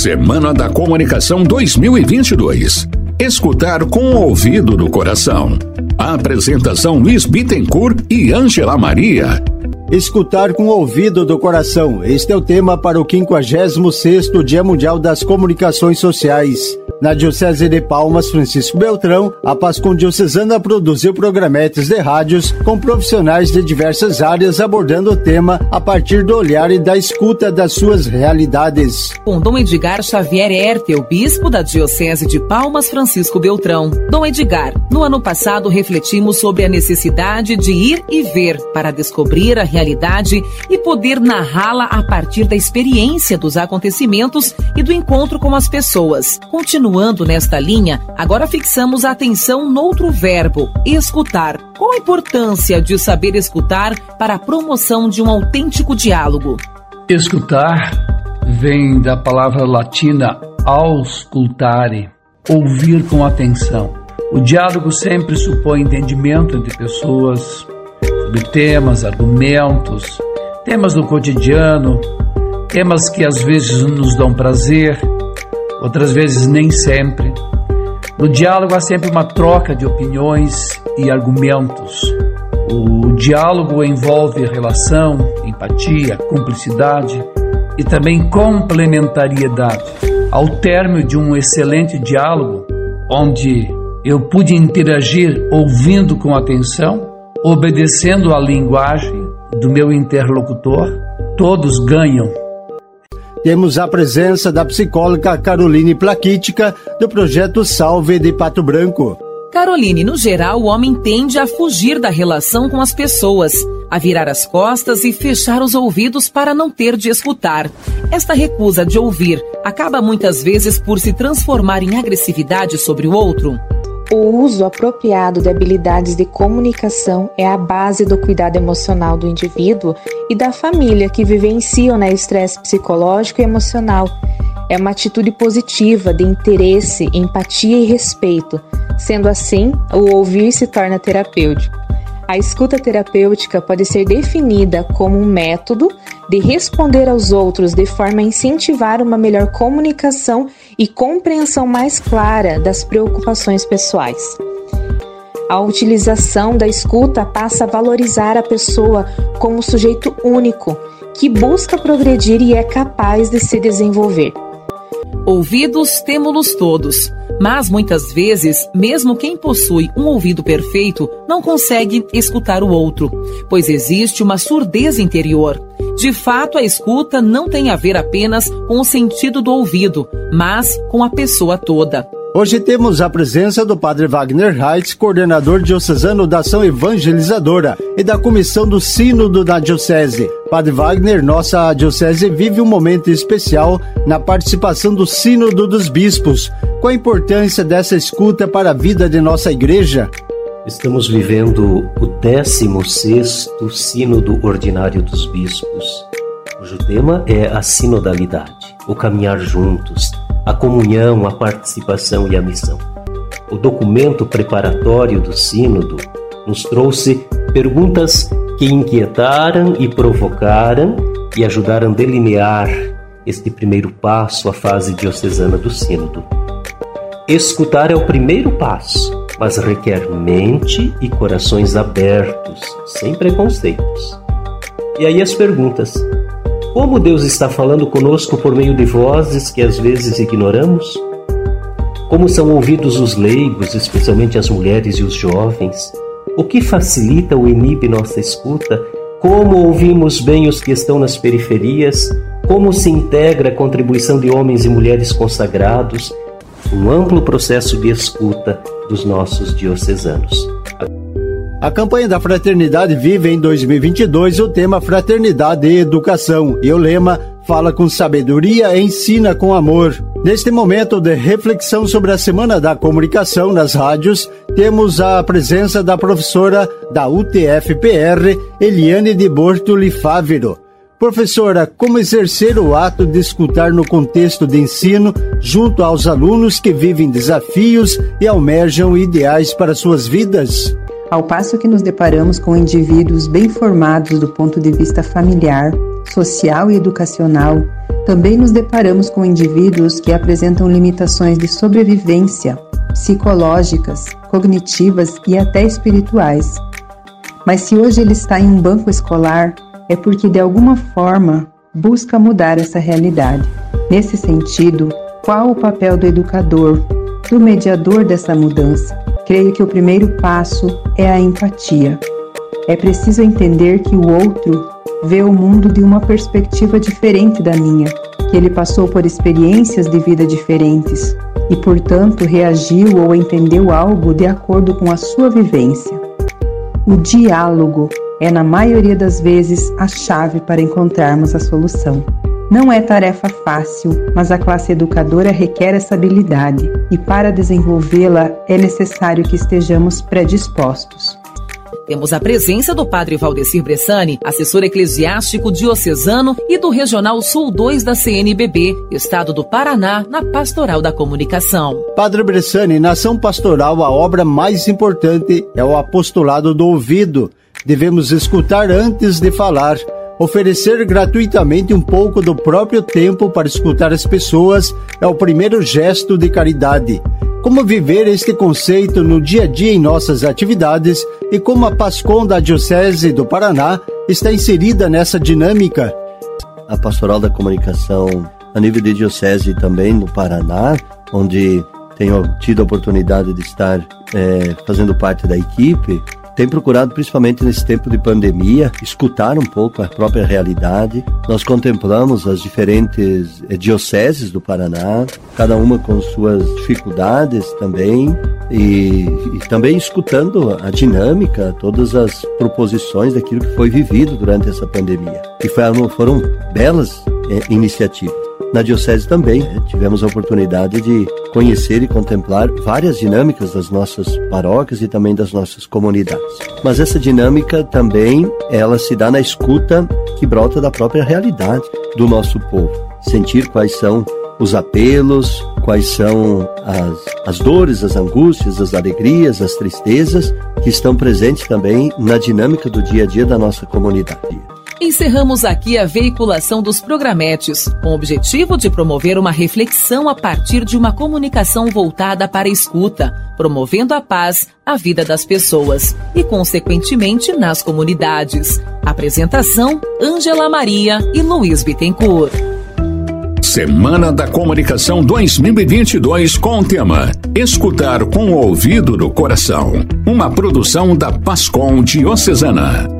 Semana da Comunicação 2022. Escutar com o ouvido do coração. A apresentação Luiz Bittencourt e Ângela Maria. Escutar com o ouvido do coração. Este é o tema para o 56º Dia Mundial das Comunicações Sociais. Na Diocese de Palmas, Francisco Beltrão, a Pascom Diocesana produziu programetes de rádios com profissionais de diversas áreas abordando o tema a partir do olhar e da escuta das suas realidades. Com Dom Edgar Xavier Hertel, bispo da Diocese de Palmas, Francisco Beltrão. Dom Edgar, no ano passado refletimos sobre a necessidade de ir e ver para descobrir a realidade e poder narrá-la a partir da experiência dos acontecimentos e do encontro com as pessoas. Continuando nesta linha, agora fixamos a atenção noutro verbo, escutar. Qual a importância de saber escutar para a promoção de um autêntico diálogo? Escutar vem da palavra latina auscultare, ouvir com atenção. O diálogo sempre supõe entendimento entre pessoas sobre temas, argumentos, temas do cotidiano, temas que às vezes nos dão prazer, outras vezes nem sempre. No diálogo há sempre uma troca de opiniões e argumentos. O diálogo envolve relação, empatia, cumplicidade e também complementariedade. Ao término de um excelente diálogo, onde eu pude interagir ouvindo com atenção, obedecendo à linguagem do meu interlocutor, todos ganham. Temos a presença da psicóloga Caroline Plaquítica, do Projeto Salve de Pato Branco. Caroline, no geral, o homem tende a fugir da relação com as pessoas, a virar as costas e fechar os ouvidos para não ter de escutar. Esta recusa de ouvir acaba muitas vezes por se transformar em agressividade sobre o outro. O uso apropriado de habilidades de comunicação é a base do cuidado emocional do indivíduo e da família que vivenciam o estresse psicológico e emocional. É uma atitude positiva de interesse, empatia e respeito. Sendo assim, o ouvir se torna terapêutico. A escuta terapêutica pode ser definida como um método de responder aos outros de forma a incentivar uma melhor comunicação e compreensão mais clara das preocupações pessoais. A utilização da escuta passa a valorizar a pessoa como sujeito único, que busca progredir e é capaz de se desenvolver. Ouvidos temos-los todos, mas muitas vezes, mesmo quem possui um ouvido perfeito, não consegue escutar o outro, pois existe uma surdez interior. De fato, a escuta não tem a ver apenas com o sentido do ouvido, mas com a pessoa toda. Hoje temos a presença do Padre Wagner Reitz, coordenador diocesano da Ação Evangelizadora e da Comissão do Sínodo da Diocese. Padre Wagner, nossa Diocese vive um momento especial na participação do Sínodo dos Bispos. Qual a importância dessa escuta para a vida de nossa Igreja? Estamos vivendo o 16º Sínodo Ordinário dos Bispos, cujo tema é a sinodalidade, o caminhar juntos, a comunhão, a participação e a missão. O documento preparatório do Sínodo nos trouxe perguntas que inquietaram e provocaram e ajudaram a delinear este primeiro passo, a fase diocesana do Sínodo. Escutar é o primeiro passo, mas requer mente e corações abertos, sem preconceitos. E aí as perguntas: como Deus está falando conosco por meio de vozes que às vezes ignoramos? Como são ouvidos os leigos, especialmente as mulheres e os jovens? O que facilita ou inibe nossa escuta? Como ouvimos bem os que estão nas periferias? Como se integra a contribuição de homens e mulheres consagrados? Um amplo processo de escuta dos nossos diocesanos. A campanha da Fraternidade vive em 2022 o tema Fraternidade e Educação e o lema Fala com Sabedoria, Ensina com Amor. Neste momento de reflexão sobre a Semana da Comunicação nas rádios, temos a presença da professora da UTF-PR, Eliane de Bortoli Fávero. Professora, como exercer o ato de escutar no contexto de ensino junto aos alunos que vivem desafios e almejam ideais para suas vidas? Ao passo que nos deparamos com indivíduos bem formados do ponto de vista familiar, social e educacional, também nos deparamos com indivíduos que apresentam limitações de sobrevivência, psicológicas, cognitivas e até espirituais. Mas se hoje ele está em um banco escolar, é porque de alguma forma busca mudar essa realidade. Nesse sentido, qual o papel do educador, do mediador dessa mudança? Creio que o primeiro passo é a empatia. É preciso entender que o outro vê o mundo de uma perspectiva diferente da minha, que ele passou por experiências de vida diferentes e, portanto, reagiu ou entendeu algo de acordo com a sua vivência. O diálogo é, na maioria das vezes, a chave para encontrarmos a solução. Não é tarefa fácil, mas a classe educadora requer essa habilidade e, para desenvolvê-la, é necessário que estejamos predispostos. Temos a presença do padre Valdecir Bressani, assessor eclesiástico diocesano e do Regional Sul 2 da CNBB, Estado do Paraná, na Pastoral da Comunicação. Padre Bressani, na ação pastoral, a obra mais importante é o apostolado do ouvido. Devemos escutar antes de falar. Oferecer gratuitamente um pouco do próprio tempo para escutar as pessoas é o primeiro gesto de caridade. Como viver este conceito no dia a dia em nossas atividades e como a PASCOM da Diocese do Paraná está inserida nessa dinâmica? A Pastoral da Comunicação, a nível de Diocese também no Paraná, onde tenho tido a oportunidade de estar fazendo parte da equipe, tem procurado, principalmente nesse tempo de pandemia, escutar um pouco a própria realidade. Nós contemplamos as diferentes dioceses do Paraná, cada uma com suas dificuldades também, e também escutando a dinâmica, todas as proposições daquilo que foi vivido durante essa pandemia. E foram belas iniciativas. Na Diocese também tivemos a oportunidade de conhecer e contemplar várias dinâmicas das nossas paróquias e também das nossas comunidades. Mas essa dinâmica também, ela se dá na escuta que brota da própria realidade do nosso povo. Sentir quais são os apelos, quais são as dores, as angústias, as alegrias, as tristezas que estão presentes também na dinâmica do dia a dia da nossa comunidade. Encerramos aqui a veiculação dos programetes, com o objetivo de promover uma reflexão a partir de uma comunicação voltada para a escuta, promovendo a paz, a vida das pessoas e, consequentemente, nas comunidades. Apresentação, Ângela Maria e Luiz Bittencourt. Semana da Comunicação 2022 com o tema Escutar com o ouvido do coração. Uma produção da PASCOM Diocesana.